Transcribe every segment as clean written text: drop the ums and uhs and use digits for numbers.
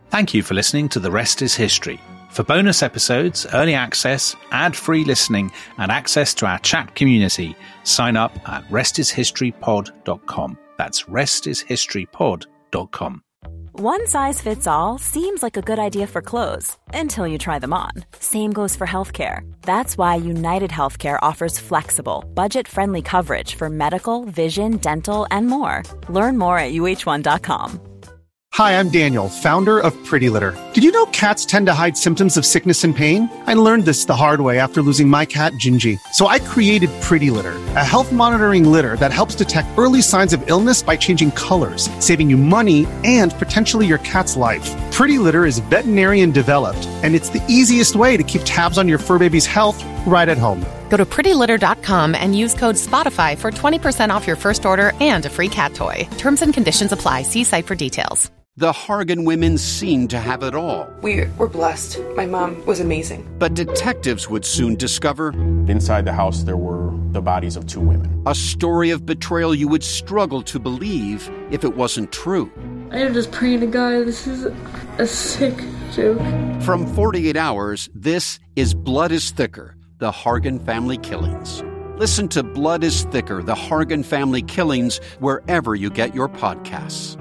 Thank you for listening to The Rest is History. For bonus episodes, early access, ad-free listening, and access to our chat community, sign up at restishistorypod.com. That's restishistorypod.com. One size fits all seems like a good idea for clothes until you try them on. Same goes for healthcare. That's why United Healthcare offers flexible, budget-friendly coverage for medical, vision, dental, and more. Learn more at uh1.com. Hi, I'm Daniel, founder of Pretty Litter. Did you know cats tend to hide symptoms of sickness and pain? I learned this the hard way after losing my cat, Gingy. So I created Pretty Litter, a health monitoring litter that helps detect early signs of illness by changing colors, saving you money and potentially your cat's life. Pretty Litter is veterinarian developed, and it's the easiest way to keep tabs on your fur baby's health right at home. Go to prettylitter.com and use code SPOTIFY for 20% off your first order and a free cat toy. Terms and conditions apply. See site for details. The Hargan women seemed to have it all. We were blessed. My mom was amazing. But detectives would soon discover... inside the house, there were the bodies of 2 women. A story of betrayal you would struggle to believe if it wasn't true. I am just praying to God, this is a sick joke. From 48 Hours, this is Blood is Thicker, the Hargan family killings. Listen to Blood is Thicker, the Hargan family killings, wherever you get your podcasts.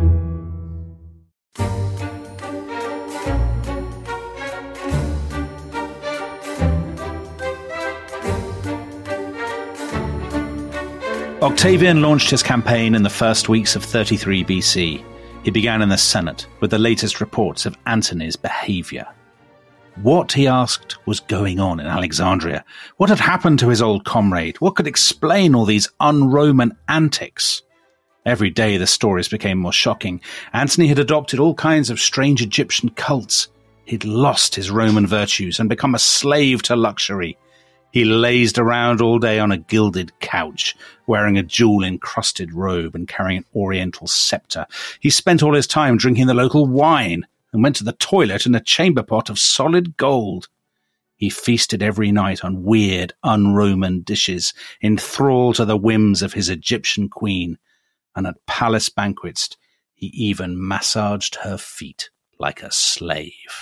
Octavian launched his campaign in the first weeks of 33 BC. He began in the Senate with the latest reports of Antony's behaviour. What, he asked, was going on in Alexandria? What had happened to his old comrade? What could explain all these un-Roman antics? Every day the stories became more shocking. Antony had adopted all kinds of strange Egyptian cults. He'd lost his Roman virtues and become a slave to luxury. He lazed around all day on a gilded couch, wearing a jewel-encrusted robe and carrying an oriental scepter. He spent all his time drinking the local wine and went to the toilet in a chamber pot of solid gold. He feasted every night on weird, un-Roman dishes, enthralled to the whims of his Egyptian queen, and at palace banquets he even massaged her feet like a slave.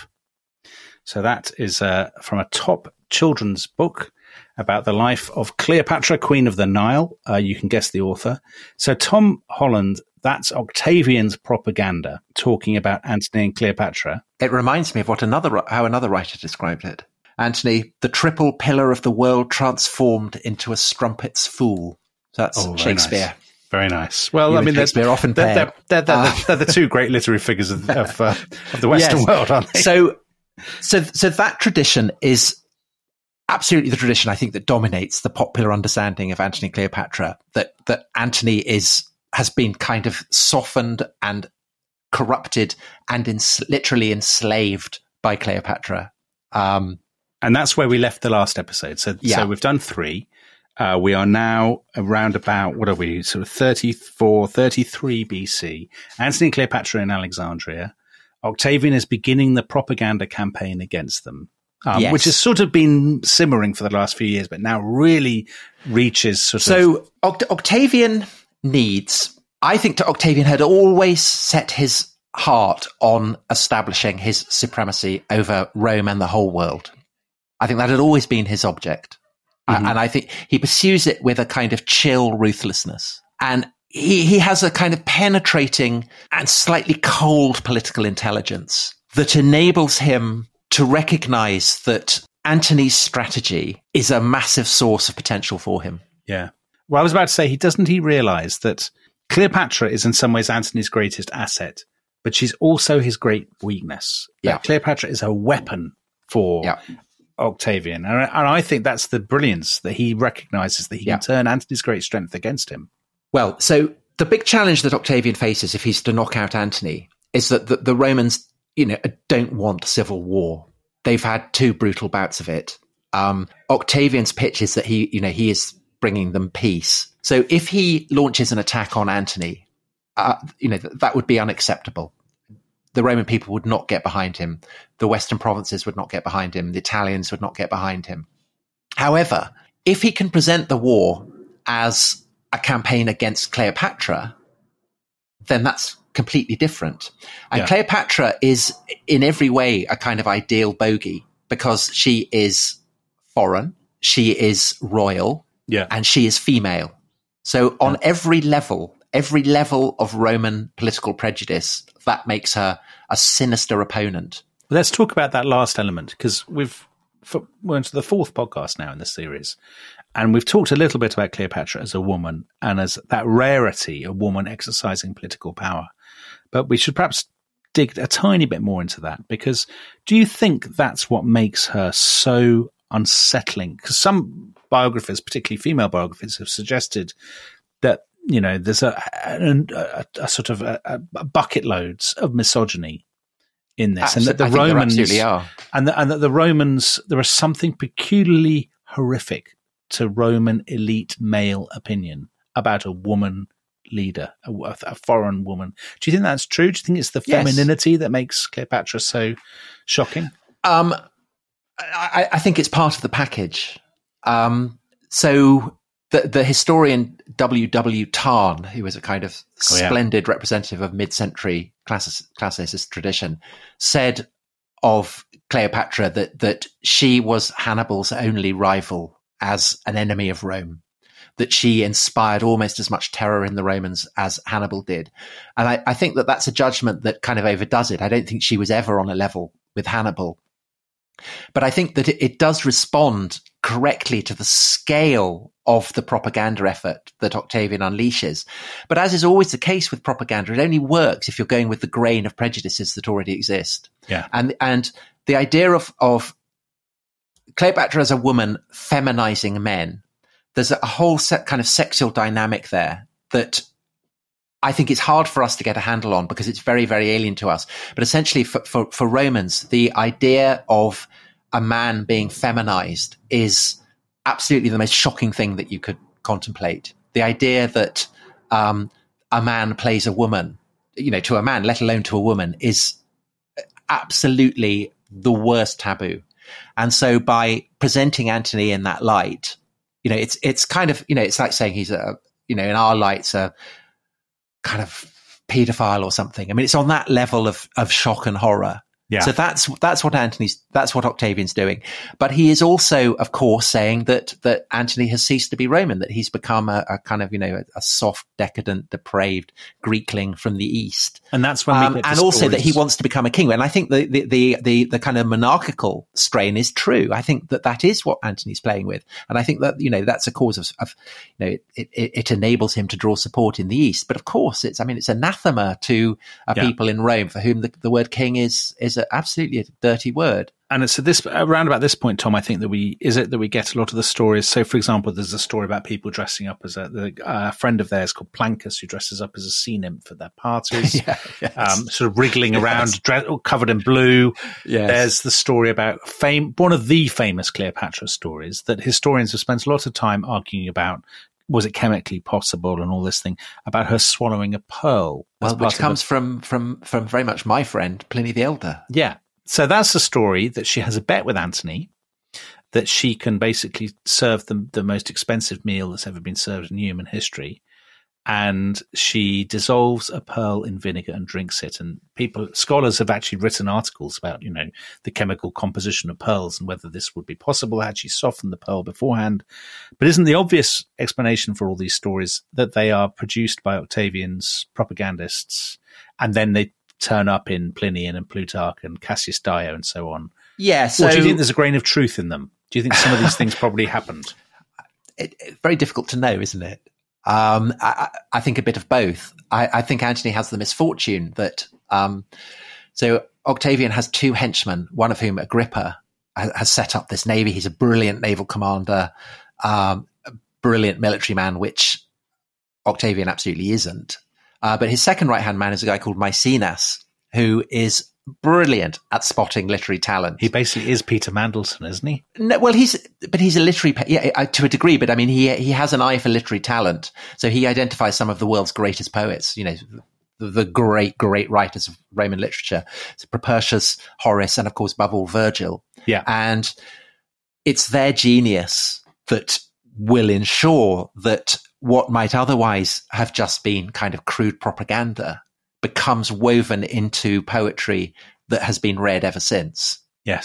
So that is from a top children's book about the life of Cleopatra, Queen of the Nile. You can guess the author. So Tom Holland, that's Octavian's propaganda, talking about Antony and Cleopatra. It reminds me of how another writer described it. Antony, the triple pillar of the world transformed into a strumpet's fool. So that's Shakespeare. Nice. Very nice. Well, I mean, they're often they're the two great literary figures of the Western world, aren't they? So that tradition is absolutely the tradition, I think, that dominates the popular understanding of Antony and Cleopatra, that Antony has been kind of softened and corrupted and literally enslaved by Cleopatra. And that's where we left the last episode. So we've done 3. We are now around about, what are we, sort of 34, 33 BC. Antony and Cleopatra in Alexandria. Octavian is beginning the propaganda campaign against them. Which has sort of been simmering for the last few years, but now really reaches Octavian I think Octavian had always set his heart on establishing his supremacy over Rome and the whole world. I think that had always been his object. Mm-hmm. And I think he pursues it with a kind of chill ruthlessness. And he has a kind of penetrating and slightly cold political intelligence that enables him to recognize that Antony's strategy is a massive source of potential for him. Yeah. Well, I was about to say, doesn't he realize that Cleopatra is in some ways Antony's greatest asset, but she's also his great weakness. Yeah. Cleopatra is a weapon for Octavian. And I think that's the brilliance, that he recognizes that he can turn Antony's great strength against him. Well, so the big challenge that Octavian faces if he's to knock out Antony is that the Romans, don't want civil war. They've had 2 brutal bouts of it. Octavian's pitch is that he is bringing them peace. So if he launches an attack on Antony, that would be unacceptable. The Roman people would not get behind him. The Western provinces would not get behind him. The Italians would not get behind him. However, if he can present the war as a campaign against Cleopatra, then that's completely different. And Cleopatra is in every way a kind of ideal bogey because she is foreign, she is royal, and she is female. So on every level of Roman political prejudice, that makes her a sinister opponent. Let's talk about that last element, because we're into the 4th podcast now in this series, and we've talked a little bit about Cleopatra as a woman and as that rarity, a woman exercising political power. But we should perhaps dig a tiny bit more into that, because do you think that's what makes her so unsettling? Because some biographers, particularly female biographers, have suggested that, you know, there's a sort of a bucket loads of misogyny in this, and that the Romans absolutely are, and that the Romans, there is something peculiarly horrific to Roman elite male opinion about a woman leader, a foreign woman. Do you think that's true? Do you think it's the femininity that makes Cleopatra so shocking? I think it's part of the package. So the historian W.W. Tarn, who was a kind of splendid representative of mid-century classicist tradition, said of Cleopatra that she was Hannibal's only rival as an enemy of Rome, that she inspired almost as much terror in the Romans as Hannibal did. And I think that that's a judgment that kind of overdoes it. I don't think she was ever on a level with Hannibal. But I think that it does respond correctly to the scale of the propaganda effort that Octavian unleashes. But as is always the case with propaganda, it only works if you're going with the grain of prejudices that already exist. Yeah. And the idea of Cleopatra as a woman feminizing men, there's a whole kind of sexual dynamic there that I think it's hard for us to get a handle on because it's very, very alien to us. But essentially for Romans, the idea of a man being feminized is absolutely the most shocking thing that you could contemplate. The idea that a man plays a woman, you know, to a man, let alone to a woman, is absolutely the worst taboo. And so by presenting Antony in that light, you know, it's kind of, you know, it's like saying he's a, you know, in our lights, a kind of paedophile or something. I mean, it's on that level of shock and horror. Yeah. So that's what Octavian's doing. But he is also, of course, saying that Antony has ceased to be Roman, that he's become a kind of, you know, a soft, decadent, depraved Greekling from the East. And that's when we get and also that he wants to become a king. And I think the kind of monarchical strain is true. I think that is what Antony's playing with. And I think that, you know, that's a cause of you know, it enables him to draw support in the East. But of course, it's anathema to people in Rome for whom the word king is absolutely a dirty word. And so around about this point, Tom, I think that we get a lot of the stories. So, for example, there's a story about people dressing up as a friend of theirs called Plancus, who dresses up as a sea nymph at their parties, sort of wriggling around, covered in blue. Yes. There's the story about one of the famous Cleopatra stories that historians have spent a lot of time arguing about. Was it chemically possible and all this thing about her swallowing a pearl? Well, which comes from very much my friend Pliny the Elder. Yeah. So that's the story that she has a bet with Antony that she can basically serve the most expensive meal that's ever been served in human history. And she dissolves a pearl in vinegar and drinks it. And scholars have actually written articles about, you know, the chemical composition of pearls and whether this would be possible had she softened the pearl beforehand. But isn't the obvious explanation for all these stories that they are produced by Octavian's propagandists, and then they turn up in Pliny and Plutarch and Cassius Dio and so on? Yeah. So or do you think there's a grain of truth in them? Do you think some of these things probably happened? It's very difficult to know, isn't it? I think a bit of both. I think Antony has the misfortune that so Octavian has two henchmen, one of whom, Agrippa, has set up this navy. He's a brilliant naval commander, a brilliant military man, which Octavian absolutely isn't. But his second right-hand man is a guy called Maecenas, who is brilliant at spotting literary talent. He basically is Peter Mandelson, isn't he? No, well, he's a literary, to a degree, but I mean, he has an eye for literary talent. So he identifies some of the world's greatest poets, you know, the great writers of Roman literature. So Propertius, Horace, and of course, above all, Virgil. Yeah. And it's their genius that will ensure that what might otherwise have just been kind of crude propaganda becomes woven into poetry that has been read ever since. Yes.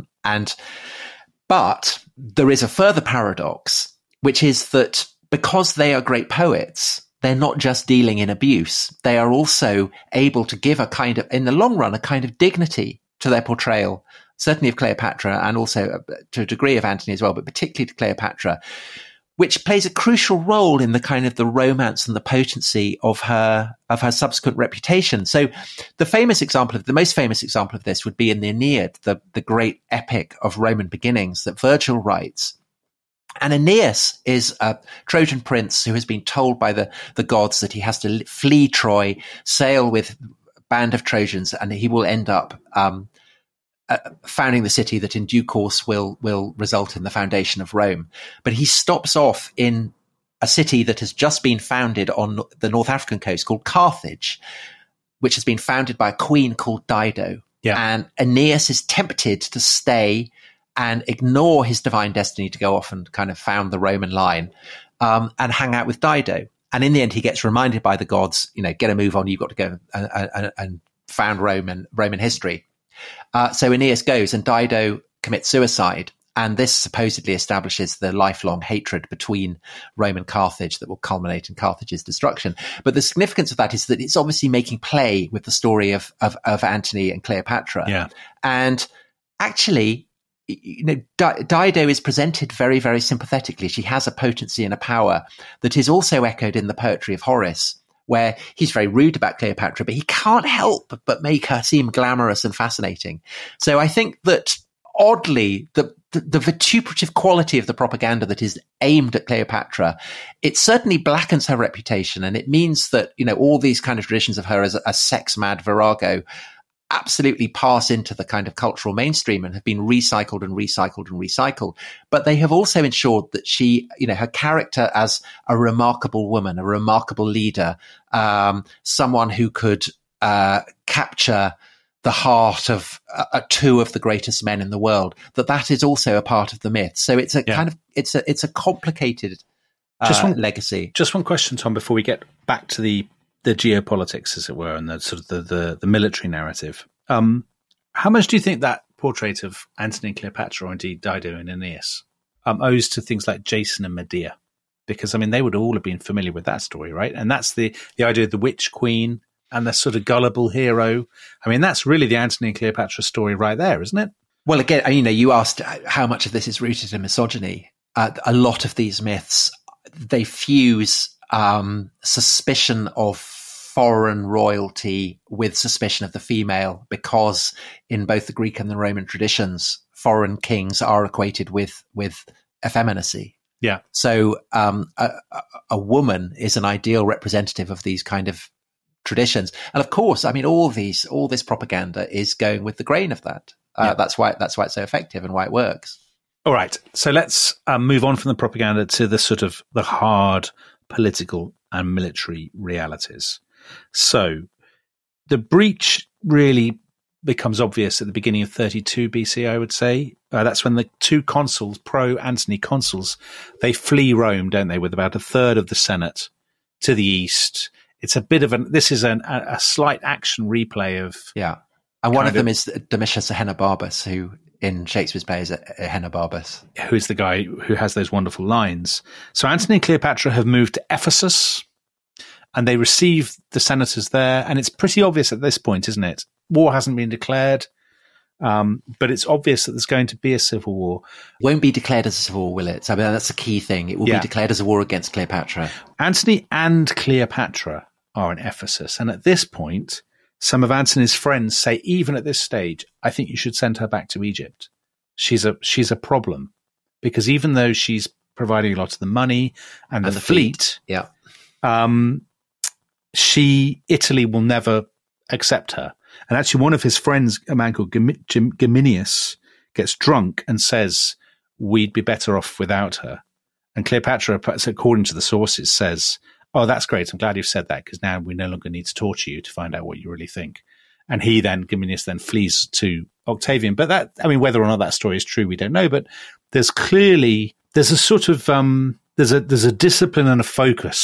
But there is a further paradox, which is that because they are great poets, they're not just dealing in abuse. They are also able to give a kind of, in the long run, a kind of dignity to their portrayal, certainly of Cleopatra and also to a degree of Antony as well, but particularly to Cleopatra, which plays a crucial role in the kind of the romance and the potency of her subsequent reputation. So the most famous example of this would be in the Aeneid, the great epic of Roman beginnings that Virgil writes. And Aeneas is a Trojan prince who has been told by the gods that he has to flee Troy, sail with a band of Trojans, and he will end up founding the city that in due course will result in the foundation of Rome. But he stops off in a city that has just been founded on the North African coast called Carthage, which has been founded by a queen called Dido. Yeah. And Aeneas is tempted to stay and ignore his divine destiny to go off and kind of found the Roman line and hang out with Dido. And in the end, he gets reminded by the gods, get a move on, you've got to go and found Rome and Roman history. So Aeneas goes and Dido commits suicide. And this supposedly establishes the lifelong hatred between Rome and Carthage that will culminate in Carthage's destruction. But the significance of that is that it's obviously making play with the story of Antony and Cleopatra. Yeah. And actually, Dido is presented very, very sympathetically. She has a potency and a power that is also echoed in the poetry of Horace, where he's very rude about Cleopatra, but he can't help but make her seem glamorous and fascinating. So I think that oddly, the vituperative quality of the propaganda that is aimed at Cleopatra, it certainly blackens her reputation. And it means that, all these kind of traditions of her as a sex-mad virago absolutely pass into the kind of cultural mainstream and have been recycled and recycled and recycled. But they have also ensured that she, her character as a remarkable woman, a remarkable leader, someone who could capture the heart of two of the greatest men in the world, that is also a part of the myth. So it's a kind of, it's a complicated legacy. Just one question, Tom, before we get back to the geopolitics, as it were, and the sort of the military narrative. How much do you think that portrait of Antony and Cleopatra, or indeed Dido and Aeneas, owes to things like Jason and Medea? Because, they would all have been familiar with that story, right? And that's the idea of the witch queen and the sort of gullible hero. That's really the Antony and Cleopatra story right there, isn't it? Well, again, you asked how much of this is rooted in misogyny. A lot of these myths, they fuse suspicion of foreign royalty with suspicion of the female, because in both the Greek and the Roman traditions, foreign kings are equated with effeminacy. Yeah. So a woman is an ideal representative of these kind of traditions. And of course, all this propaganda is going with the grain of that. That's why it's so effective and why it works. All right. So let's move on from the propaganda to the sort of the hard political and military realities. So the breach really becomes obvious at the beginning of 32 BC, I would say. That's when the two consuls, pro-Antony consuls, they flee Rome, don't they, with about a third of the Senate to the east. It's a bit of a slight action replay of... Yeah. And one of them is Domitius Ahenobarbus, who in Shakespeare's play is Ahenobarbus. Who is the guy who has those wonderful lines. So Antony and Cleopatra have moved to Ephesus, and they receive the senators there. And it's pretty obvious at this point, isn't it? War hasn't been declared, but it's obvious that there's going to be a civil war. Won't be declared as a civil war, will it? That's the key thing. It will be declared as a war against Cleopatra. Antony and Cleopatra are in Ephesus. And at this point, some of Antony's friends say, even at this stage, I think you should send her back to Egypt. She's a problem, because even though she's providing a lot of the money and the fleet, Italy will never accept her. And actually, one of his friends, a man called Geminius, gets drunk and says, we'd be better off without her. And Cleopatra, according to the sources, says, oh, that's great. I'm glad you've said that, because now we no longer need to torture you to find out what you really think. And Geminius then flees to Octavian. But that, whether or not that story is true, we don't know. But there's a sort of, there's a discipline and a focus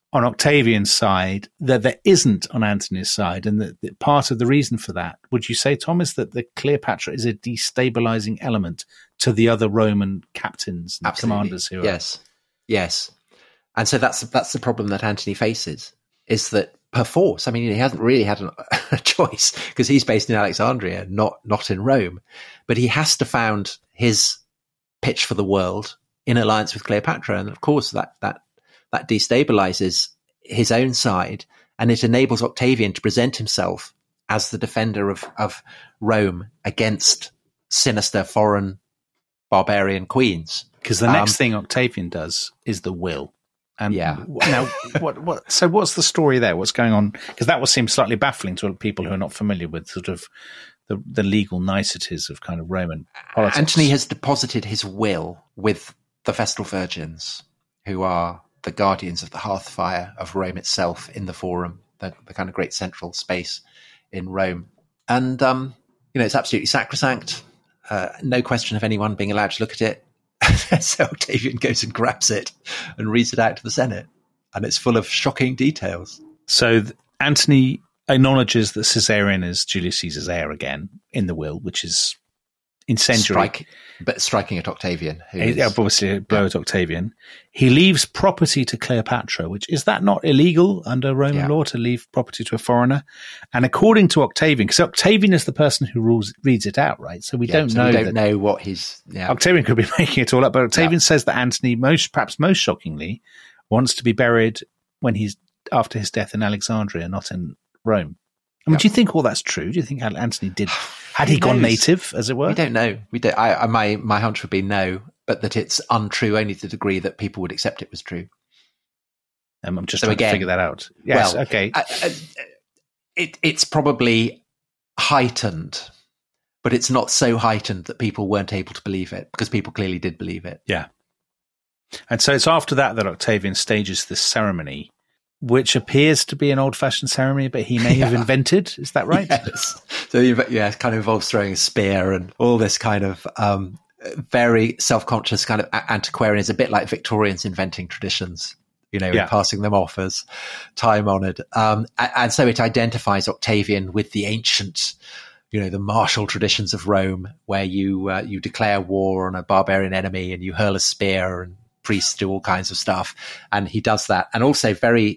on Octavian's side that there isn't on Antony's side, and that part of the reason for that, would you say, Tom, is that the Cleopatra is a destabilizing element to the other Roman captains and commanders who Yes. And so that's the problem that Antony faces, is that perforce, I mean, he hasn't really had a choice because he's based in Alexandria, not in Rome, but he has to found his pitch for the world in alliance with Cleopatra. And of course that destabilizes his own side, and it enables Octavian to present himself as the defender of Rome against sinister foreign barbarian queens. Because the next thing Octavian does is the will. And now, so what's the story there? What's going on? Because that will seem slightly baffling to people who are not familiar with sort of the legal niceties of kind of Roman politics. Antony has deposited his will with the Vestal Virgins, who are the guardians of the hearth fire of Rome itself in the Forum, the kind of great central space in Rome. And, it's absolutely sacrosanct. No question of anyone being allowed to look at it. So Octavian goes and grabs it and reads it out to the Senate. And it's full of shocking details. So Antony acknowledges that Caesarion is Julius Caesar's heir again in the will, which is incendiary. But striking at Octavian. Obviously a blow at Octavian. He leaves property to Cleopatra, which is that not illegal under Roman law to leave property to a foreigner? And according to Octavian, because Octavian is the person who reads it out, right? So we don't know what he's... Yeah. Octavian could be making it all up, but Octavian says that Antony, perhaps most shockingly, wants to be buried after his death in Alexandria, not in Rome. I mean, do you think all that's true? Do you think Antony had he gone native, as it were? We don't know. We don't. My hunch would be no, but that it's untrue only to the degree that people would accept it was true. I'm just trying to figure that out. Yes, well, okay. It's probably heightened, but it's not so heightened that people weren't able to believe it, because people clearly did believe it. Yeah. And so it's after that Octavian stages this ceremony, which appears to be an old-fashioned ceremony, but he may have invented. Is that right? Yes. So, it kind of involves throwing a spear and all this kind of very self-conscious kind of antiquarian. It's a bit like Victorians inventing traditions, passing them off as time-honoured. And so it identifies Octavian with the ancient, the martial traditions of Rome, where you declare war on a barbarian enemy and you hurl a spear, and priests do all kinds of stuff. And he does that. And also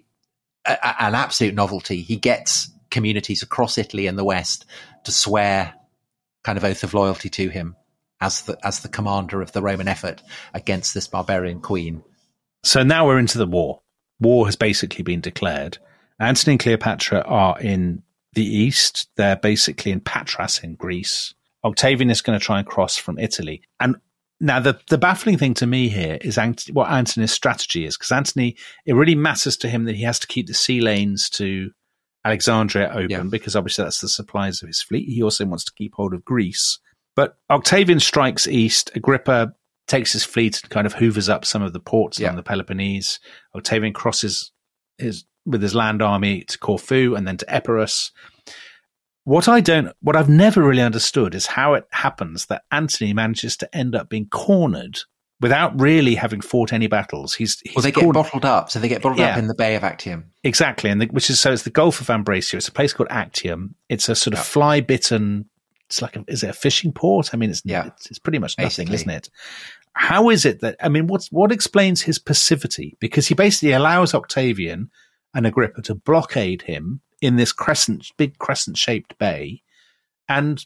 an absolute novelty. He gets communities across Italy and the West to swear kind of oath of loyalty to him as the commander of the Roman effort against this barbarian queen. So now we're into the war. War has basically been declared. Antony and Cleopatra are in the east. They're basically in Patras in Greece. Octavian is going to try and cross from Italy. And now, the baffling thing to me here is what Antony's strategy is, because Antony, it really matters to him that he has to keep the sea lanes to Alexandria open, because obviously that's the supplies of his fleet. He also wants to keep hold of Greece. But Octavian strikes east. Agrippa takes his fleet and kind of hoovers up some of the ports on the Peloponnese. Octavian crosses with his land army to Corfu and then to Epirus. What I've never really understood is how it happens that Antony manages to end up being cornered without really having fought any battles. They get bottled up. So they get bottled up in the Bay of Actium. Exactly. And it's the Gulf of Ambracia. It's a place called Actium. It's a sort of fly-bitten, is it a fishing port? I mean, it's pretty much nothing, basically. Isn't it? How is it that, what explains his passivity? Because he basically allows Octavian and Agrippa to blockade him in this big crescent-shaped bay. And,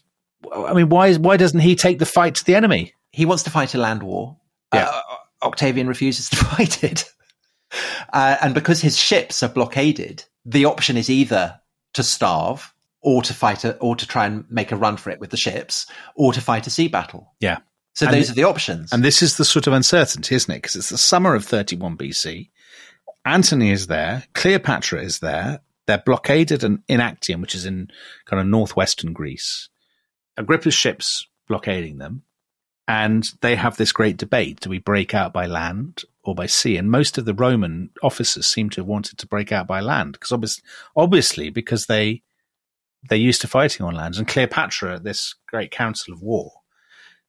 why doesn't he take the fight to the enemy? He wants to fight a land war. Yeah. Octavian refuses to fight it. And because his ships are blockaded, the option is either to starve or to fight or to try and make a run for it with the ships, or to fight a sea battle. Yeah. So those are the options. And this is the sort of uncertainty, isn't it? Because it's the summer of 31 BC. Antony is there. Cleopatra is there. They're blockaded in Actium, which is in kind of northwestern Greece. Agrippa's ships blockading them. And they have this great debate. Do we break out by land or by sea? And most of the Roman officers seem to have wanted to break out by land, because obviously because they're used to fighting on land. And Cleopatra, this great council of war,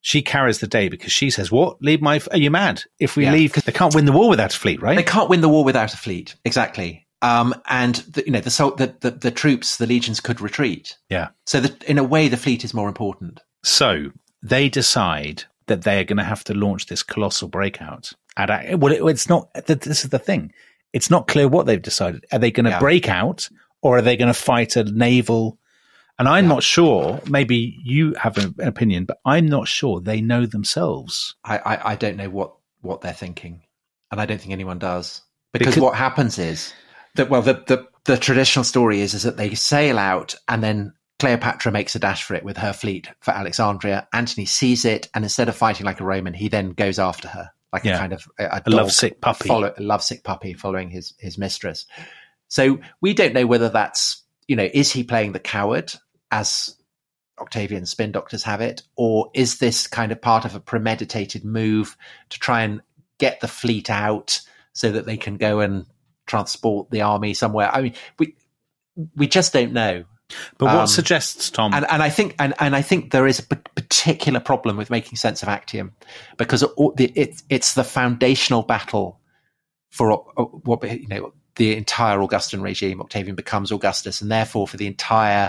she carries the day because she says, "What? Are you mad? If we leave, they can't win the war without a fleet, right? They can't win the war without a fleet, exactly. And the troops, the legions could retreat. Yeah. So in a way, the fleet is more important. So they decide that they are going to have to launch this colossal breakout. It's not. This is the thing. It's not clear what they've decided. Are they going to break out, or are they going to fight a naval? And I'm not sure. Maybe you have an opinion, but I'm not sure they know themselves. I don't know what they're thinking, and I don't think anyone does. Because what happens is that the traditional story is that they sail out, and then Cleopatra makes a dash for it with her fleet for Alexandria. Antony sees it, and instead of fighting like a Roman, he then goes after her like a kind of a lovesick puppy, a lovesick puppy following his mistress. So we don't know whether that's, is he playing the coward as Octavian's spin doctors have it, or is this kind of part of a premeditated move to try and get the fleet out so that they can go and transport the army somewhere? I mean, we just don't know. But what suggests, Tom? And I think there is a particular problem with making sense of Actium, because it's the foundational battle for what the entire Augustan regime. Octavian becomes Augustus, and therefore for the entire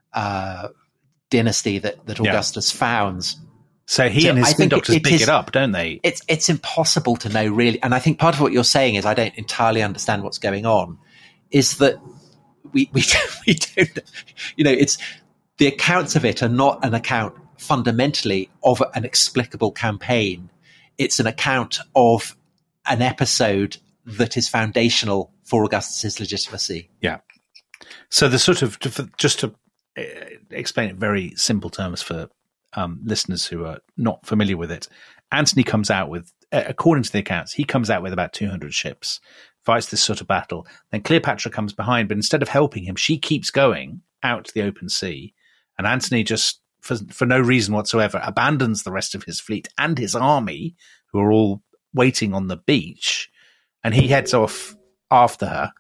dynasty that Augustus founds. So he and his spin doctors pick it up, don't they? It's impossible to know, really. And I think part of what you're saying is I don't entirely understand what's going on. Is that we don't, it's the accounts of it are not an account fundamentally of an explicable campaign. It's an account of an episode that is foundational for Augustus's legitimacy. Yeah. So the sort of, just to explain it in very simple terms for listeners who are not familiar with it, Antony comes out with, according to the accounts, he comes out with about 200 ships, fights this sort of battle. Then Cleopatra comes behind, but instead of helping him, she keeps going out to the open sea. And Antony just, for no reason whatsoever, abandons the rest of his fleet and his army, who are all waiting on the beach, and he heads off after her.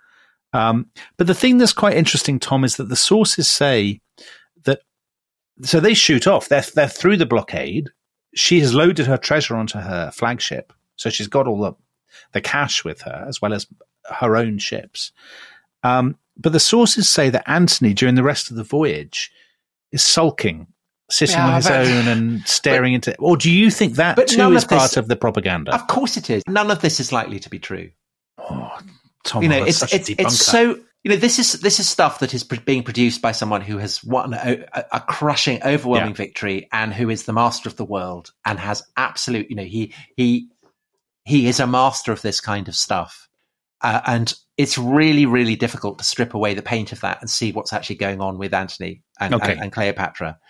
But the thing that's quite interesting, Tom, is that the sources say that, so they shoot off. They're through the blockade. She has loaded her treasure onto her flagship, so she's got all the cash with her, as well as her own ships. But the sources say that Antony, during the rest of the voyage, is sulking, sitting on his own and staring into it. Or do you think that too is part of the propaganda? Of course it is. None of this is likely to be true. Oh, Tom, it's so. This is stuff that is being produced by someone who has won a crushing, overwhelming victory, and who is the master of the world, and has absolute. He is a master of this kind of stuff, and it's really, really difficult to strip away the paint of that and see what's actually going on with Antony and Cleopatra.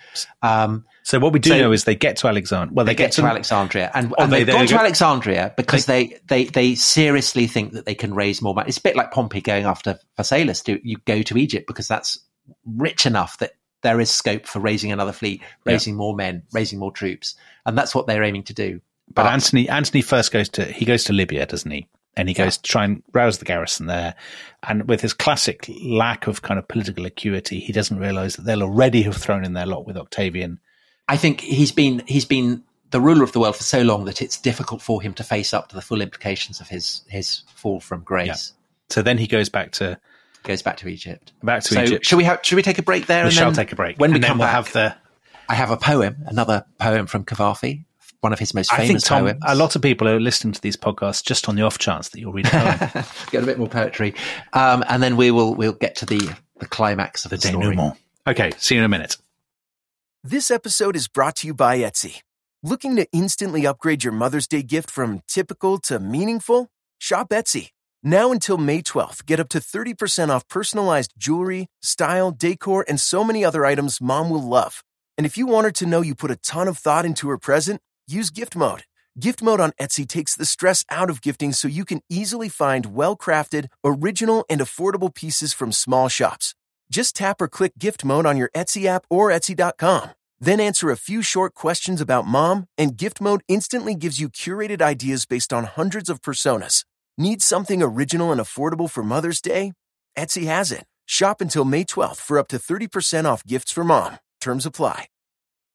So what we do know is they get to Alexandria. Well, they get to Alexandria, and they've gone to Alexandria because they seriously think that they can raise more money. It's a bit like Pompey going after Phasaelus. You go to Egypt because that's rich enough that there is scope for raising another fleet, raising more men, raising more troops, and that's what they're aiming to do. But Antony first goes to Libya, doesn't he? And he goes to try and rouse the garrison there. And with his classic lack of kind of political acuity, he doesn't realize that they'll already have thrown in their lot with Octavian. I think he's been the ruler of the world for so long that it's difficult for him to face up to the full implications of his fall from grace. Yeah. So then he goes back to Egypt. Egypt. Should we take a break there? We shall take a break. When we come back, I have a poem, another poem from Cavafy. One of his most famous poems. I think, Tom, poems. a lot of people are listening to these podcasts just on the off chance that you'll read a poem. Get a bit more poetry. And then we'll get to the climax of the story. Denouement. Okay, see you in a minute. This episode is brought to you by Etsy. Looking to instantly upgrade your Mother's Day gift from typical to meaningful? Shop Etsy. Now until May 12th, get up to 30% off personalized jewelry, style, decor, and so many other items Mom will love. And if you want her to know you put a ton of thought into her present, use Gift Mode. Gift Mode on Etsy takes the stress out of gifting so you can easily find well-crafted, original, and affordable pieces from small shops. Just tap or click Gift Mode on your Etsy app or Etsy.com. Then answer a few short questions about Mom, and Gift Mode instantly gives you curated ideas based on hundreds of personas. Need something original and affordable for Mother's Day? Etsy has it. Shop until May 12th for up to 30% off gifts for Mom. Terms apply.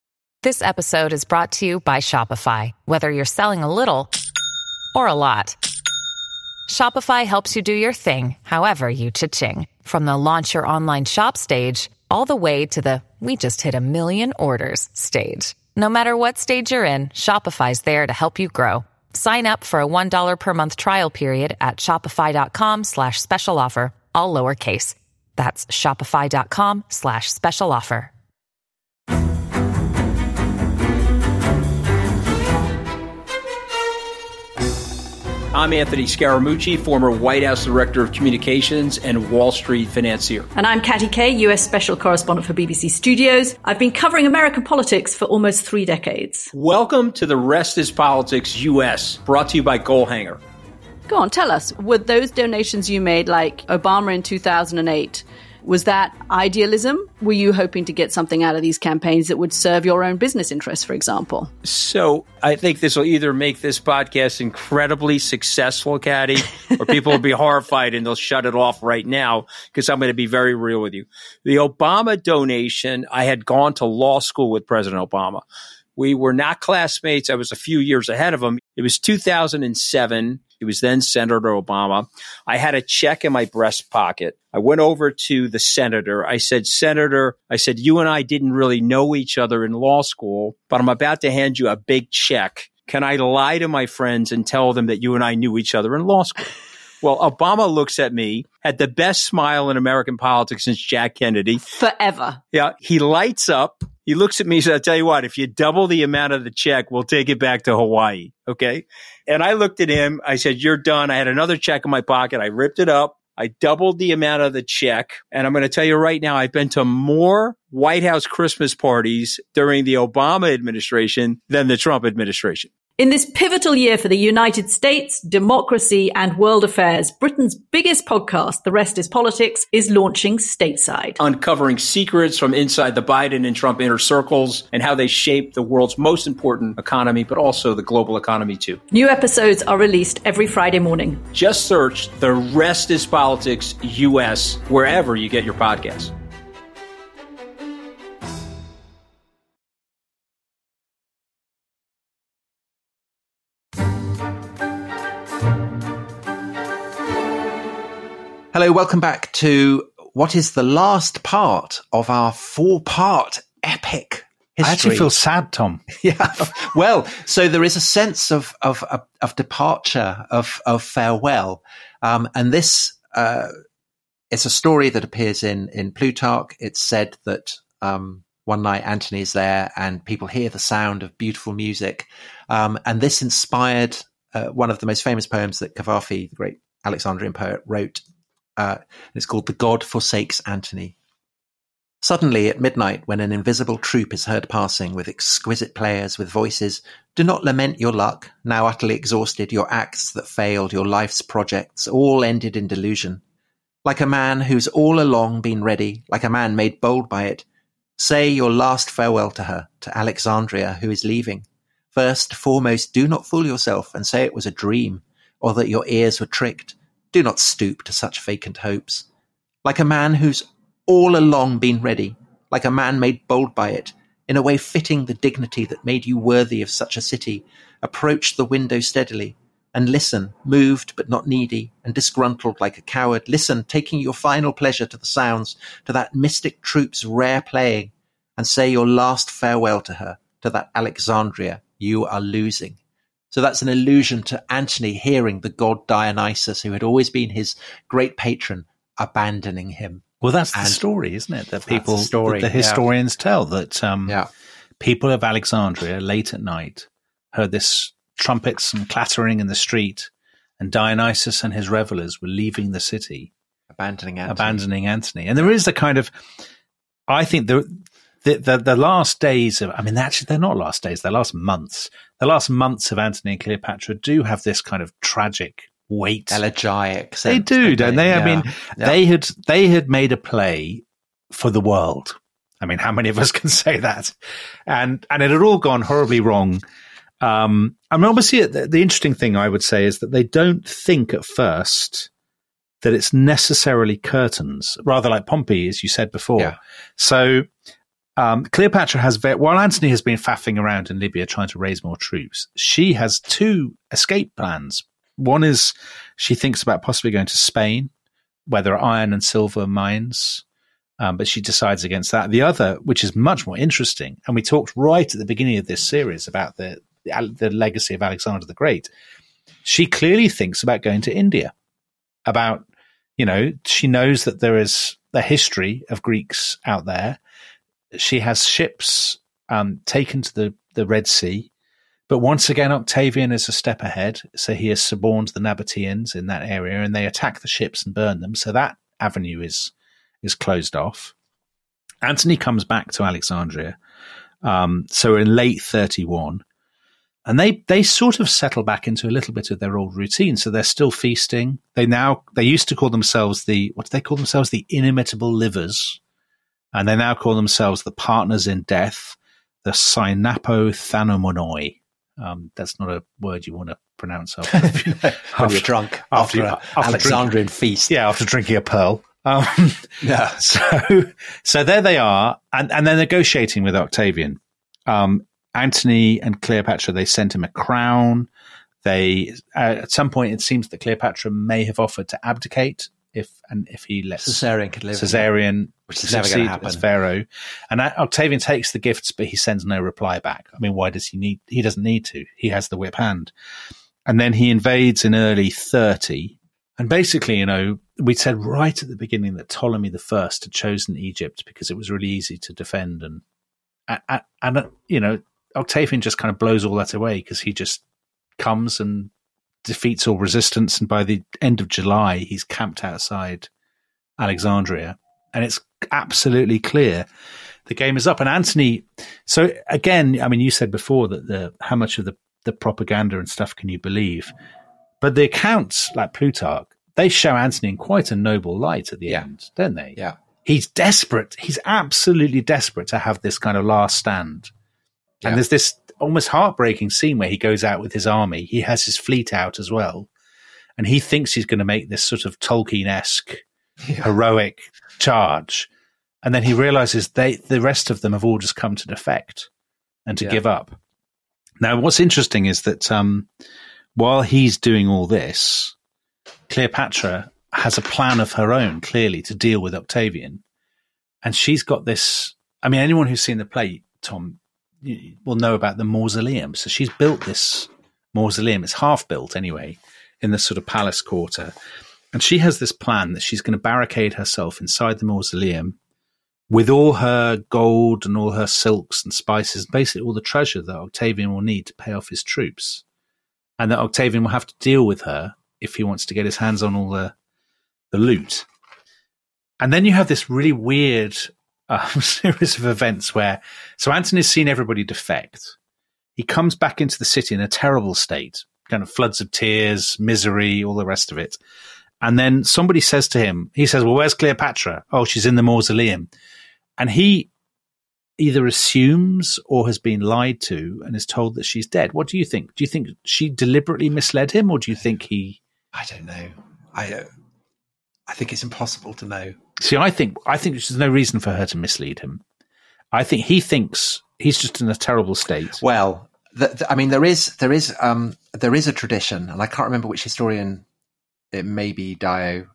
This episode is brought to you by Shopify. Whether you're selling a little or a lot, Shopify helps you do your thing, however you cha-ching. From the launch your online shop stage, all the way to the we just hit 1 million orders stage. No matter what stage you're in, Shopify's there to help you grow. Sign up for a $1 per month trial period at shopify.com/special offer, all lowercase. That's shopify.com/special offer. I'm Anthony Scaramucci, former White House Director of Communications and Wall Street financier. And I'm Katty Kay, US Special Correspondent for BBC Studios. I've been covering American politics for almost 3 decades. Welcome to The Rest is Politics US, brought to you by Goalhanger. Go on, tell us, were those donations you made, like Obama in 2008, was that idealism? Were you hoping to get something out of these campaigns that would serve your own business interests, for example? So I think this will either make this podcast incredibly successful, Katty, or people will be horrified and they'll shut it off right now because I'm going to be very real with you. The Obama donation, I had gone to law school with President Obama. We were not classmates. I was a few years ahead of him. It was 2007. He was then Senator Obama. I had a check in my breast pocket. I went over to the senator. I said, Senator, you and I didn't really know each other in law school, but I'm about to hand you a big check. Can I lie to my friends and tell them that you and I knew each other in law school? Well, Obama looks at me, had the best smile in American politics since Jack Kennedy. Forever. Yeah. He lights up. He looks at me and says, I'll tell you what, if you double the amount of the check, we'll take it back to Hawaii. Okay. And I looked at him. I said, you're done. I had another check in my pocket. I ripped it up. I doubled the amount of the check. And I'm going to tell you right now, I've been to more White House Christmas parties during the Obama administration than the Trump administration. In this pivotal year for the United States, democracy, and world affairs, Britain's biggest podcast, The Rest is Politics, is launching stateside. Uncovering secrets from inside the Biden and Trump inner circles and how they shape the world's most important economy, but also the global economy too. New episodes are released every Friday morning. Just search The Rest is Politics US wherever you get your podcasts. Hello, welcome back to what is the last part of our 4-part epic history. I actually feel sad, Tom. Yeah. Well, so there is a sense of departure, of farewell. And this it's a story that appears in Plutarch. It's said that one night Antony's there and people hear the sound of beautiful music. And this inspired one of the most famous poems that Cavafy, the great Alexandrian poet, wrote. It's called The God Forsakes Antony. Suddenly at midnight, when an invisible troop is heard passing with exquisite players with voices, do not lament your luck, now utterly exhausted, your acts that failed, your life's projects, all ended in delusion. Like a man who's all along been ready, like a man made bold by it, say your last farewell to her, to Alexandria, who is leaving. First, foremost, do not fool yourself and say it was a dream, or that your ears were tricked. Do not stoop to such vacant hopes. Like a man who's all along been ready, like a man made bold by it, in a way fitting the dignity that made you worthy of such a city, approach the window steadily, and listen, moved but not needy, and disgruntled like a coward. Listen, taking your final pleasure to the sounds, to that mystic troop's rare playing, and say your last farewell to her, to that Alexandria you are losing. So that's an allusion to Antony hearing the god Dionysus, who had always been his great patron, abandoning him. Well, that's the story, isn't it? That people, the historians tell that people of Alexandria late at night heard this trumpets and clattering in the street, and Dionysus and his revelers were leaving the city, abandoning Antony. And there is the kind of, I think the last days of, I mean, actually, they're not last days, they're last months. The last months of Antony and Cleopatra do have this kind of tragic weight. Elegiac sense. They do, don't they? Yeah. I mean, they had made a play for the world. I mean, how many of us can say that? And it had all gone horribly wrong. I mean, obviously, the interesting thing I would say is that they don't think at first that it's necessarily curtains, rather like Pompey, as you said before. Yeah. So Cleopatra has, while Antony has been faffing around in Libya trying to raise more troops, she has two escape plans. One is she thinks about possibly going to Spain, where there are iron and silver mines, but she decides against that. The other, which is much more interesting, and we talked right at the beginning of this series about the legacy of Alexander the Great, she clearly thinks about going to India, about, she knows that there is a history of Greeks out there. She has ships taken to the Red Sea. But once again, Octavian is a step ahead. So he has suborned the Nabateans in that area, and they attack the ships and burn them. So that avenue is closed off. Antony comes back to Alexandria. So in late 31. And they sort of settle back into a little bit of their old routine. So they're still feasting. They used to call themselves the inimitable livers. And they now call themselves the partners in death, the Synapothanomoi. That's not a word you want to pronounce when you're drunk after Alexandrian feast. Yeah, after drinking a pearl. So there they are, and they're negotiating with Octavian. Antony and Cleopatra, they sent him a crown. They at some point it seems that Cleopatra may have offered to abdicate if he lets Caesarion could live. Caesarion, which is never going to happen. As Pharaoh, and Octavian takes the gifts, but he sends no reply back. I mean, why does he need? He doesn't need to. He has the whip hand, and then he invades in early 30. And basically, we said right at the beginning that Ptolemy I had chosen Egypt because it was really easy to defend, and Octavian just kind of blows all that away because he just comes and defeats all resistance, and by the end of July, he's camped outside Alexandria, and it's absolutely clear the game is up. And Antony, so again, I mean, you said before that how much of the propaganda and stuff can you believe? But the accounts, like Plutarch, they show Antony in quite a noble light at the end, don't they? Yeah. He's desperate. He's absolutely desperate to have this kind of last stand. Yeah. And there's this almost heartbreaking scene where he goes out with his army. He has his fleet out as well. And he thinks he's going to make this sort of Tolkien-esque heroic charge. And then he realizes the rest of them have all just come to defect and to give up. Now, what's interesting is that while he's doing all this, Cleopatra has a plan of her own, clearly, to deal with Octavian. And she's got this, I mean, anyone who's seen the play, Tom, will know about the mausoleum. So she's built this mausoleum. It's half built anyway, in the sort of palace quarter. And she has this plan that she's going to barricade herself inside the mausoleum with all her gold and all her silks and spices, basically all the treasure that Octavian will need to pay off his troops. And that Octavian will have to deal with her if he wants to get his hands on all the loot. And then you have this really weird series of events where, so Antony's seen everybody defect. He comes back into the city in a terrible state, kind of floods of tears, misery, all the rest of it. And then somebody says to him, he says, well, where's Cleopatra? Oh, she's in the mausoleum. And he either assumes or has been lied to and is told that she's dead. What do you think? Do you think she deliberately misled him, or do you think he... I don't know. I think it's impossible to know. See, I think there's no reason for her to mislead him. I think he thinks he's just in a terrible state. Well, I mean, there is a tradition, and I can't remember which historian. It may be Dio.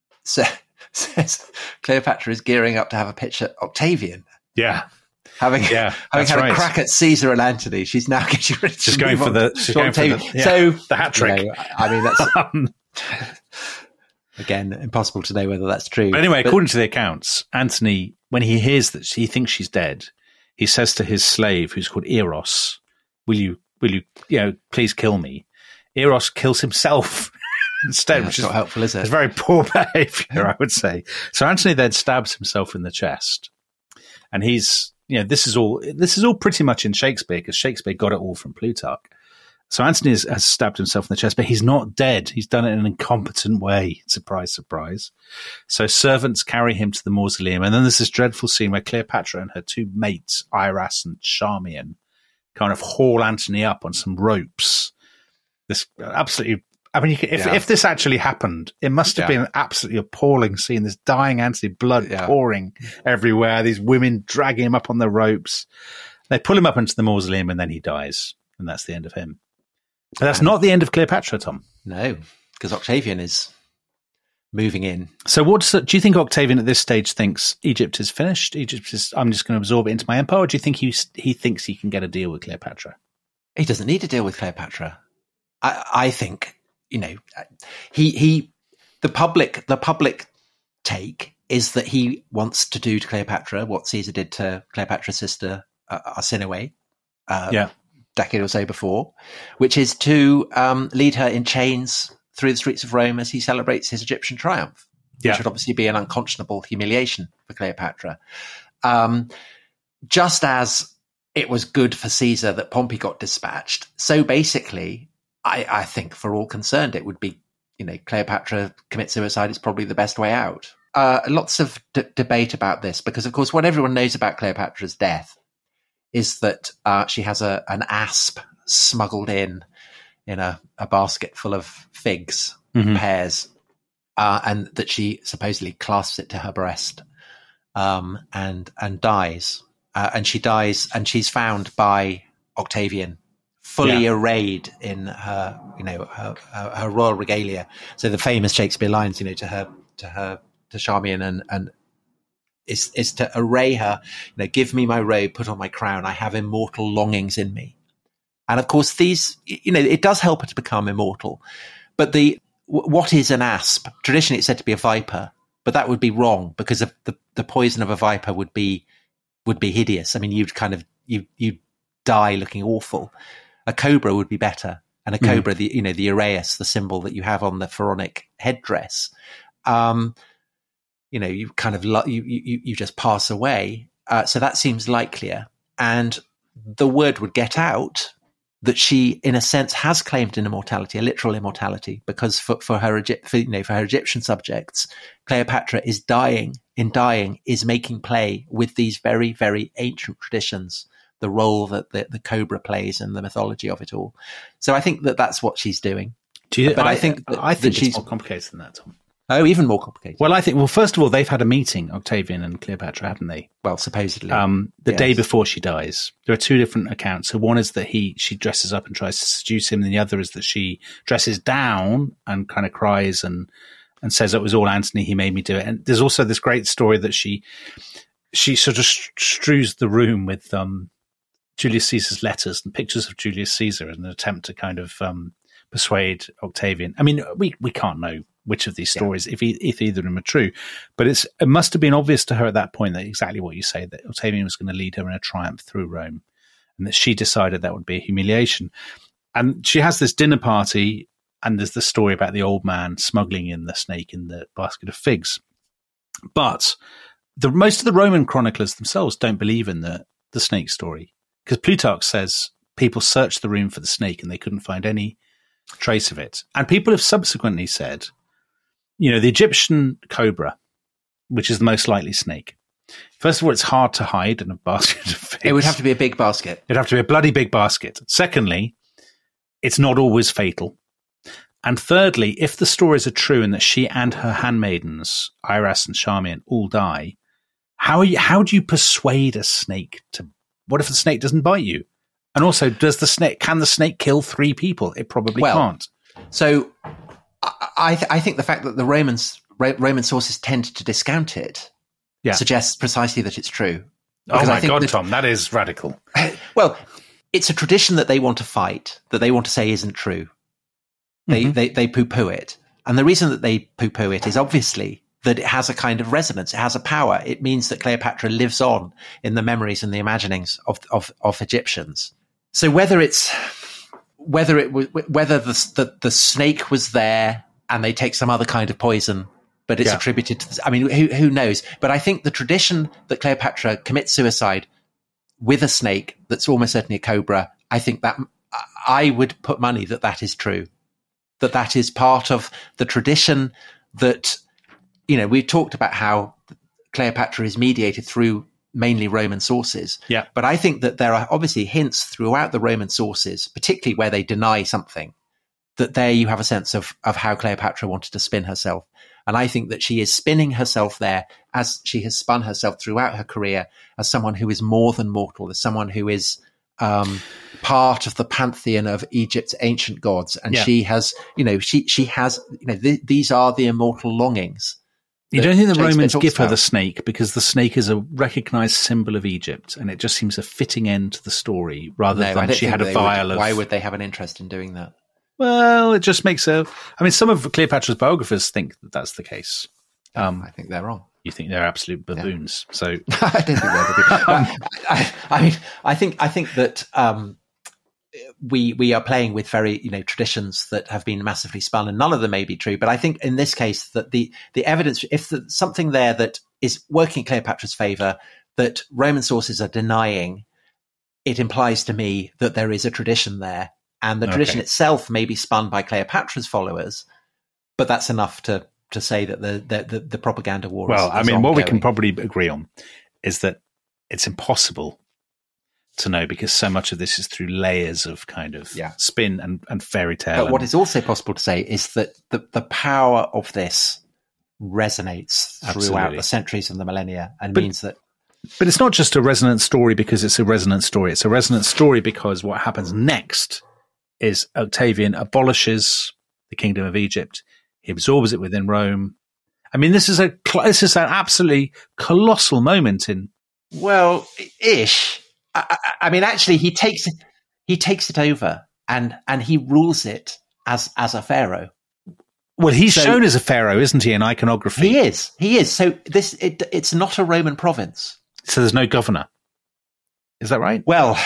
Says Cleopatra is gearing up to have a pitch at Octavian. Yeah. Having had a crack at Caesar and Antony, she's now getting ready to she's going for the hat trick. I mean, that's again impossible to know whether that's true. But anyway, according to the accounts, Antony, when he hears that he thinks she's dead, he says to his slave, who's called Eros, "Will you please kill me?" Eros kills himself instead, which is not helpful, is it? It's very poor behavior, I would say. So Antony then stabs himself in the chest, and he's. This is all pretty much in Shakespeare, because Shakespeare got it all from Plutarch. So Antony has stabbed himself in the chest, but he's not dead. He's done it in an incompetent way. Surprise, surprise. So servants carry him to the mausoleum. And then there's this dreadful scene where Cleopatra and her two mates, Iras and Charmian, kind of haul Antony up on some ropes. This absolutely I mean, if this actually happened, it must have been an absolutely appalling scene. This dying Antony, blood pouring everywhere. These women dragging him up on the ropes. They pull him up into the mausoleum, and then he dies, and that's the end of him. But that's not the end of Cleopatra, Tom. No, because Octavian is moving in. So do you think Octavian at this stage thinks Egypt is finished? I'm just going to absorb it into my empire, or do you think he thinks he can get a deal with Cleopatra? He doesn't need to deal with Cleopatra. I think, the public take is that he wants to do to Cleopatra what Caesar did to Cleopatra's sister Arsinoe a decade or so before, which is to lead her in chains through the streets of Rome as he celebrates his Egyptian triumph, which would obviously be an unconscionable humiliation for Cleopatra. Just as it was good for Caesar that Pompey got dispatched, so basically, I think for all concerned, it would be, Cleopatra commits suicide is probably the best way out. Lots of debate about this because, of course, what everyone knows about Cleopatra's death is that she has an asp smuggled in a basket full of figs, pears, and that she supposedly clasps it to her breast and dies. And she dies, and she's found by Octavian, fully arrayed in her, her royal regalia. So the famous Shakespeare lines, to Charmian and is to array her, give me my robe, put on my crown. I have immortal longings in me. And of course, these, it does help her to become immortal. But what is an asp? Traditionally, it's said to be a viper, but that would be wrong because of the poison of a viper would be hideous. I mean, you'd die looking awful. A cobra would be better, and a cobra, the uraeus, the symbol that you have on the pharaonic headdress. You kind of you just pass away. So that seems likelier, and the word would get out that she, in a sense, has claimed an immortality, a literal immortality, because for her Egyptian subjects, Cleopatra is dying. In dying, is making play with these very, very ancient traditions, the role that the cobra plays and the mythology of it all. So I think that's what she's doing. I think she's more complicated than that, Tom. Oh, even more complicated. Well, first of all, they've had a meeting, Octavian and Cleopatra, haven't they? Well, supposedly. The day before she dies. There are two different accounts. So one is that she dresses up and tries to seduce him, and the other is that she dresses down and kind of cries and says it was all Antony, he made me do it. And there's also this great story that she sort of strews the room with Julius Caesar's letters and pictures of Julius Caesar in an attempt to kind of persuade Octavian. I mean, we can't know which of these stories, if either of them are true. But it must have been obvious to her at that point that exactly what you say, that Octavian was going to lead her in a triumph through Rome, and that she decided that would be a humiliation. And she has this dinner party, and there's the story about the old man smuggling in the snake in the basket of figs. But most of the Roman chroniclers themselves don't believe in the snake story, because Plutarch says people searched the room for the snake and they couldn't find any trace of it. And people have subsequently said, the Egyptian cobra, which is the most likely snake. First of all, it's hard to hide in a basket of figs. It would have to be a big basket. It'd have to be a bloody big basket. Secondly, it's not always fatal. And thirdly, if the stories are true and that she and her handmaidens, Iras and Charmian, all die, how do you persuade a snake to? What if the snake doesn't bite you? And also, can the snake kill 3 people? It probably can't. So I think the fact that the Roman sources tend to discount it suggests precisely that it's true. Oh my God, Tom, that is radical. Well, it's a tradition that they want to fight, that they want to say isn't true. They poo-poo it. And the reason that they poo-poo it is obviously that it has a kind of resonance. It has a power. It means that Cleopatra lives on in the memories and the imaginings of Egyptians. So whether the snake was there and they take some other kind of poison, but it's attributed to this, I mean, who knows? But I think the tradition that Cleopatra commits suicide with a snake that's almost certainly a cobra, I think that I would put money that is true. That is part of the tradition that, we've talked about how Cleopatra is mediated through mainly Roman sources. Yeah. But I think that there are obviously hints throughout the Roman sources, particularly where they deny something, that there you have a sense of how Cleopatra wanted to spin herself. And I think that she is spinning herself there as she has spun herself throughout her career as someone who is more than mortal, as someone who is part of the pantheon of Egypt's ancient gods. And she has, she has, these are the immortal longings. You don't think the Romans give her the snake because the snake is a recognized symbol of Egypt, and it just seems a fitting end to the story rather than she had a vial of... Why would they have an interest in doing that? Well, it just makes her... I mean, some of Cleopatra's biographers think that that's the case. I think they're wrong. You think they're absolute baboons. Yeah. So I don't think they're baboons. I think that we are playing with very traditions that have been massively spun, and none of them may be true. But I think in this case that the evidence, if something there that is working in Cleopatra's favor that Roman sources are denying, it implies to me that there is a tradition there, and the tradition itself may be spun by Cleopatra's followers, but that's enough to say that the propaganda war is ongoing. What we can probably agree on is that it's impossible to know because so much of this is through layers of kind of spin and fairy tale. But what is also possible to say is that the power of this resonates throughout the centuries and the millennia and means that... But it's not just a resonant story because it's a resonant story. It's a resonant story because what happens next is Octavian abolishes the kingdom of Egypt. He absorbs it within Rome. I mean, this is an absolutely colossal moment in... Well, ish. I mean, actually, he takes it over and he rules it as a pharaoh. Well, he's shown as a pharaoh, isn't he, in iconography? He is. So it's not a Roman province. So there's no governor. Is that right? Well,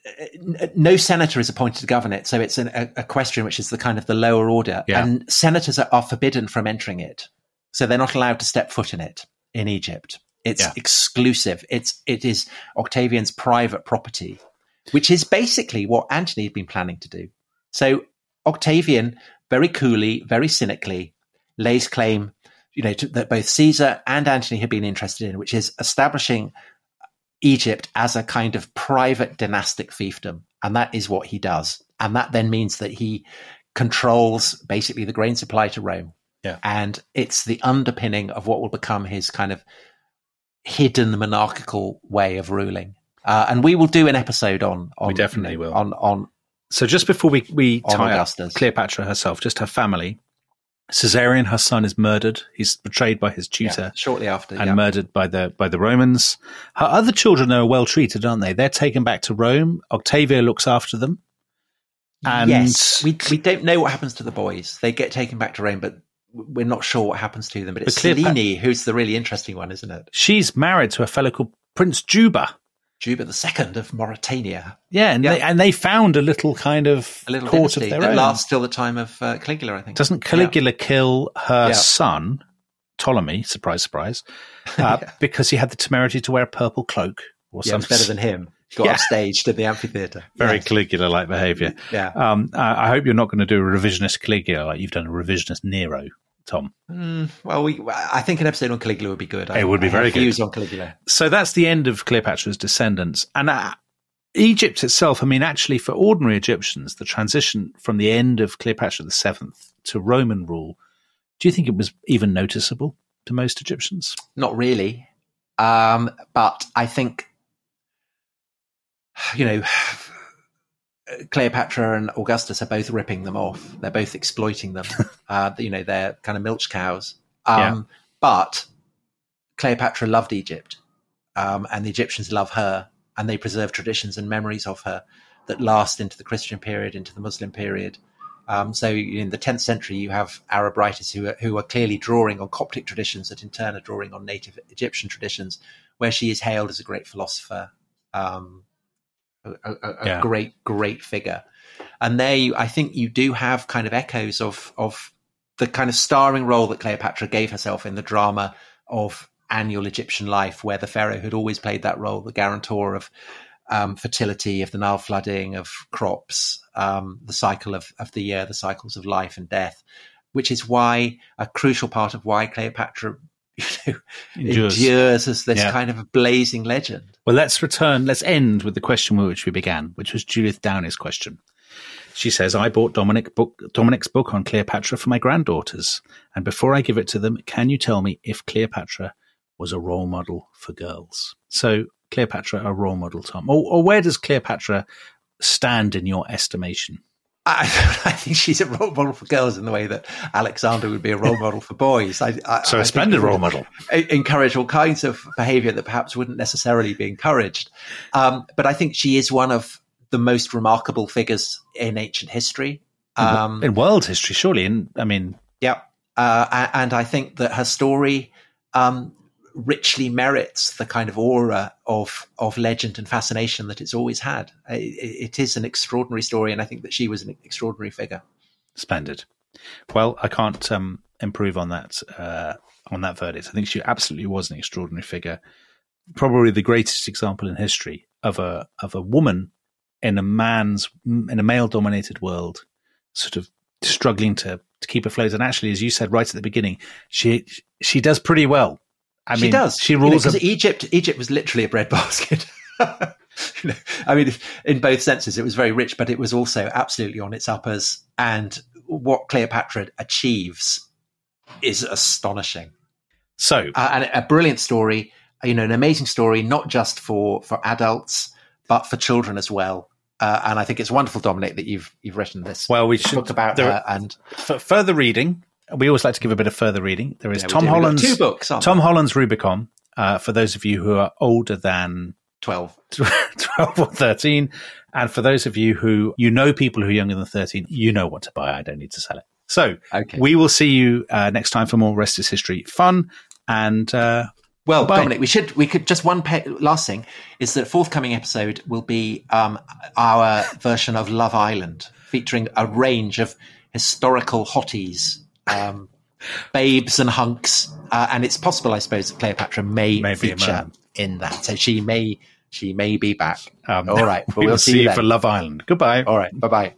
no senator is appointed to govern it. So it's a question which is the kind of the lower order. Yeah. And senators are forbidden from entering it. So they're not allowed to step foot in it in Egypt. It's exclusive. It is Octavian's private property, which is basically what Antony had been planning to do. So Octavian, very coolly, very cynically, lays claim, that both Caesar and Antony had been interested in, which is establishing Egypt as a kind of private dynastic fiefdom. And that is what he does. And that then means that he controls basically the grain supply to Rome. Yeah. And it's the underpinning of what will become his kind of hidden monarchical way of ruling. And we will do an episode on we definitely will. On so just before we tie Augustus. up Cleopatra herself, just her family, Caesarion, her son, is murdered. He's betrayed by his tutor shortly after, and murdered by the Romans. Her other children are well treated, aren't they? They're taken back to Rome. Octavia looks after them. And yes, we don't know what happens to the boys. They get taken back to Rome, but we're not sure what happens to them. But it's Selene who's the really interesting one, isn't it? She's married to a fellow called Prince Juba. Juba II of Mauritania. Yeah, and they found a little kind of court of their own. That lasts till the time of Caligula, I think. Doesn't Caligula kill her son, Ptolemy, surprise, surprise, because he had the temerity to wear a purple cloak or something? It's better than him. Got off stage to the amphitheatre. Very Caligula-like behaviour. Yeah. I hope you're not going to do a revisionist Caligula like you've done a revisionist Nero, Tom. Well, I think an episode on Caligula would be good. It would be very good. Views on Caligula. So that's the end of Cleopatra's descendants. And Egypt itself, I mean, actually, for ordinary Egyptians, the transition from the end of Cleopatra VII to Roman rule, do you think it was even noticeable to most Egyptians? Not really. But I think, Cleopatra and Augustus are both ripping them off. They're both exploiting them. They're kind of milch cows. But Cleopatra loved Egypt, and the Egyptians love her, and they preserve traditions and memories of her that last into the Christian period, into the Muslim period. So in the 10th century, you have Arab writers who are clearly drawing on Coptic traditions that in turn are drawing on native Egyptian traditions, where she is hailed as a great philosopher, a great figure. And there, I think you do have kind of echoes of the kind of starring role that Cleopatra gave herself in the drama of annual Egyptian life, where the pharaoh had always played that role, the guarantor of fertility, of the Nile flooding, of crops, the cycle of the year, the cycles of life and death, which is why a crucial part of why Cleopatra endures as this kind of a blazing legend. Well, let's end with the question with which we began, which was Judith Downey's question. She says, I bought Dominic's book on Cleopatra for my granddaughters. And before I give it to them, can you tell me if Cleopatra was a role model for girls? So Cleopatra, a role model, Tom. Or where does Cleopatra stand in your estimation? I think she's a role model for girls in the way that Alexander would be a role model for boys. So a splendid role model. Encourage all kinds of behavior that perhaps wouldn't necessarily be encouraged. But I think she is one of the most remarkable figures in ancient history. In world history, surely. Yeah. And I think that her story richly merits the kind of aura of legend and fascination that it's always had. It is an extraordinary story, and I think that she was an extraordinary figure. Splendid. Well, I can't improve on that verdict. I think she absolutely was an extraordinary figure. Probably the greatest example in history of a woman in a male-dominated world, sort of struggling to keep afloat. And actually, as you said right at the beginning, she does pretty well. She does. She rules. Because Egypt was literally a breadbasket. In both senses, it was very rich, but it was also absolutely on its uppers. And what Cleopatra achieves is astonishing. So, and a brilliant story. An amazing story, not just for adults, but for children as well. And I think it's wonderful, Dominic, that you've written this. Well, we should talk about her and further reading. We always like to give a bit of further reading. There is Tom Holland's 2 books. Tom Holland's Rubicon. For those of you who are older than 12 or 13, and for those of you who people who are younger than 13, you know what to buy. I don't need to sell it. So we will see you next time for more Rest is History fun. And well, bye. Dominic, we could just last thing is that forthcoming episode will be our version of Love Island, featuring a range of historical hotties. Babes and hunks, and it's possible, I suppose, that Cleopatra may feature in that. So she may be back. All right, but we'll see you for Love Island. Goodbye. All right, bye.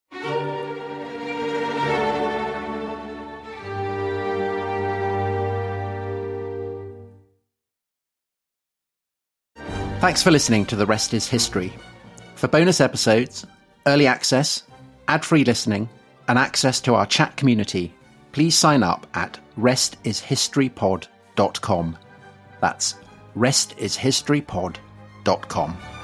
Thanks for listening to The Rest is History. For bonus episodes, early access, ad-free listening, and access to our chat community, please sign up at restishistorypod.com. That's restishistorypod.com.